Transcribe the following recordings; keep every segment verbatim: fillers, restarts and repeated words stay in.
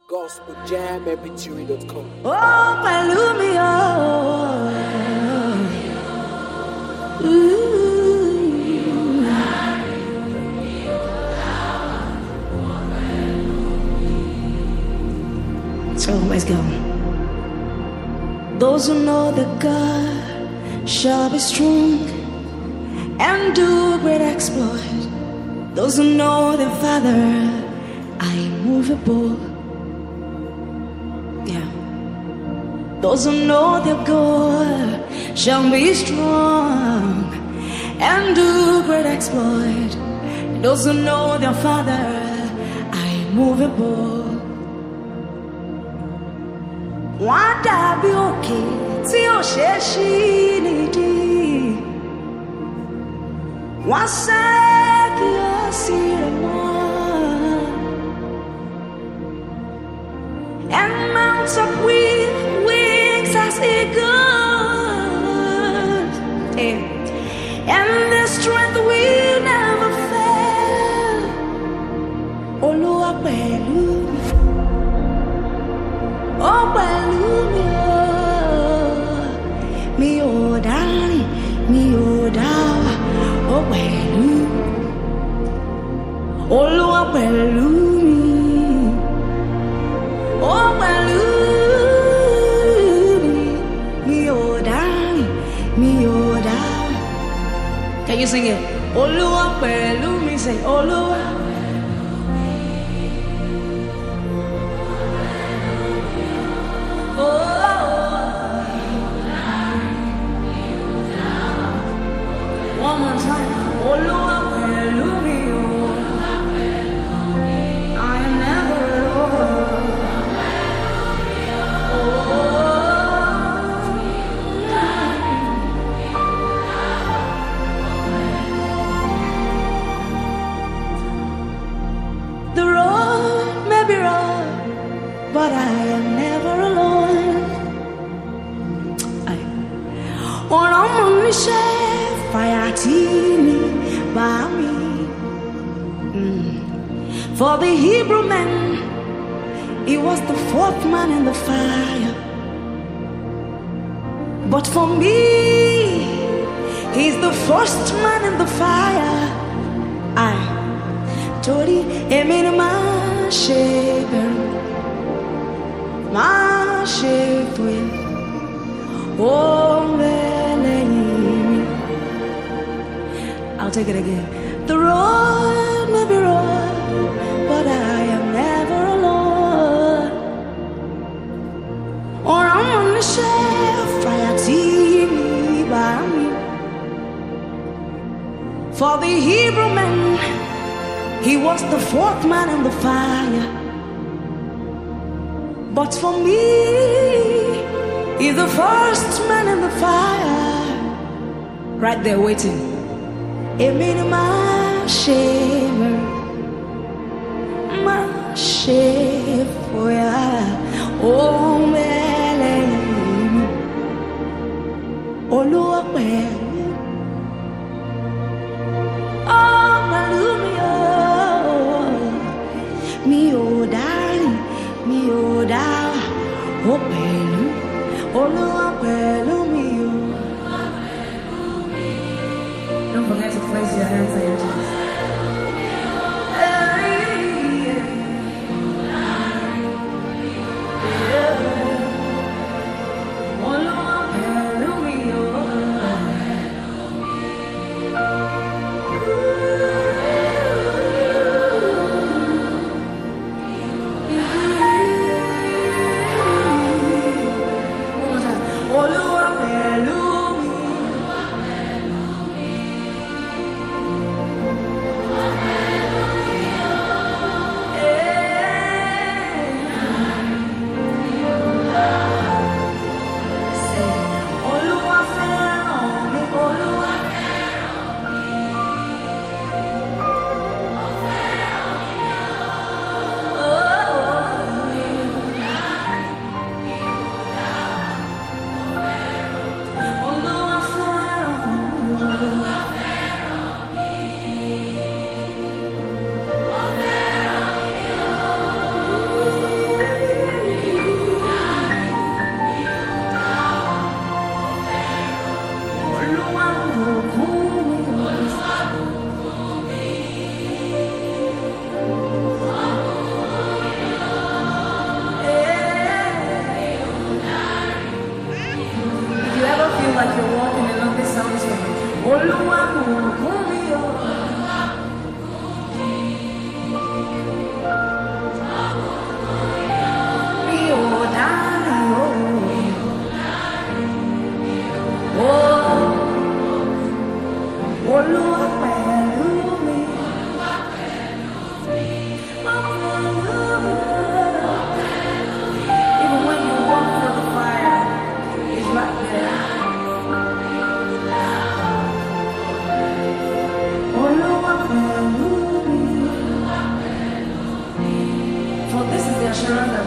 gospel jam m p three dot com. Oh, Palumio. Ooh. So let's go. Those who know that God shall be strong and do great exploit. Those who know their Father are immovable. Yeah. Those who know their God shall be strong and do great exploit. Those who know their Father are immovable. Wọ́n dàbí òkè tí ò ṣe ṣí nídìí. Wọ́n sá kí ó sì rẹ̀ wọ́n. And mount up with wings as eagles. And their strength will never fail. Olúwa pẹ̀lú mi. Oh, pẹ̀lú mi o, mi ò dárìn, mi ò dáwà. Oh, pẹ̀lú, Olúwa pẹ̀lú mi. Oh, pẹ̀lú mi, mi ò dárìn, mi ò dáwà. Can you sing it? Olúwa pẹ̀lú mi, say Olúwa. One more time. Olúwa pẹ̀lú mi o. I am never alone. The road may be rough, but I am never alone. Ọ̀rọ̀ mọ̀ mi ṣe fàyà tí mi bá mi. For the Hebrew man, he was the fourth man in the fire. But for me, he's the first man in the fire. I torí èmi ni máa ṣe bẹ̀rù, máa ṣe fòyà. Oh, I'll take it again. The road may be rough, but I am never alone. Or I'm on the shelf, fire team by me. For the Hebrew man, he was the fourth man in the fire. But for me, he's the first man in the fire. Right there waiting. Èmi ni máa ṣe bẹ̀rù, máa ṣe fòyà. Ohun ẹlẹ́yìn mi, Olúwa pẹ̀lú. Ó pẹ̀lú mi o, mi ò dárìn, mi ò dáwà. Ó pẹ̀lú, Olúwa pẹ̀lú mi o. Don't forget to place your hands on your chest.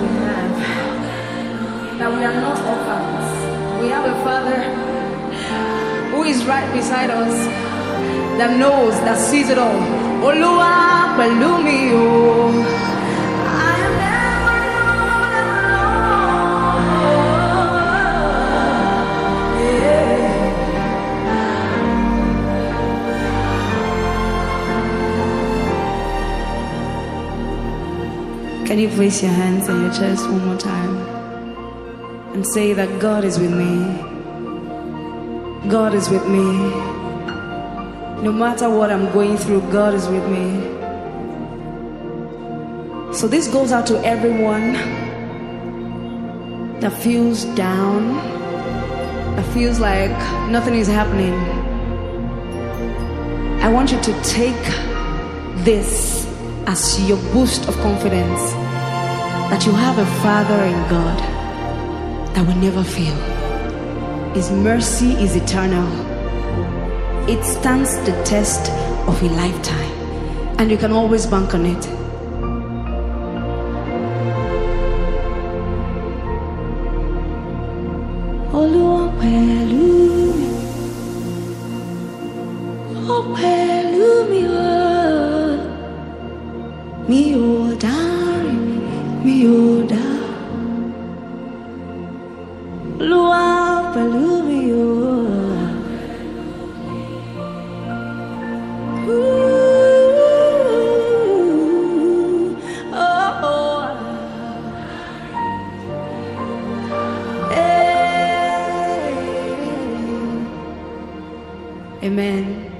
we have, that we are not orphans. We have a Father who is right beside us, that knows, that sees it all. Olúwa pẹ̀lú mi o. I am never alone, alone. Yeah. Can you place your hands on your chest one more time and say that God is with me? God is with me. No matter what I'm going through, God is with me. So this goes out to everyone that feels down, that feels like nothing is happening. I want you to take this as your boost of confidence, that you have a Father in God that will never fail. His mercy is eternal. It stands the test of a lifetime, and you can always bank on it. Olúwa pẹ̀lú mi, ó pẹ̀lú mi o, mi ò dárí, mi ò dá. Olúwa pẹ̀lú mi o. Amen.